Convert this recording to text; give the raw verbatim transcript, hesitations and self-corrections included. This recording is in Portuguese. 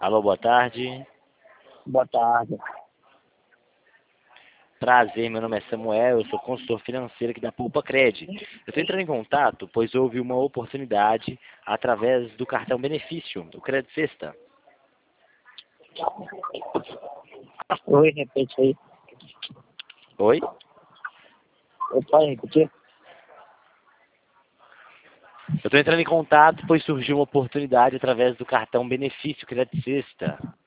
Alô, boa tarde. Boa tarde. Prazer, meu nome é Samuel, eu sou consultor financeiro aqui da Poupa Cred. Eu estou entrando em contato, pois houve uma oportunidade através do cartão benefício, o Credit Sexta. Oi, repete aí. Oi? Eu pode repetir? Eu estou entrando em contato, pois surgiu uma oportunidade através do cartão benefício Credit Sexta.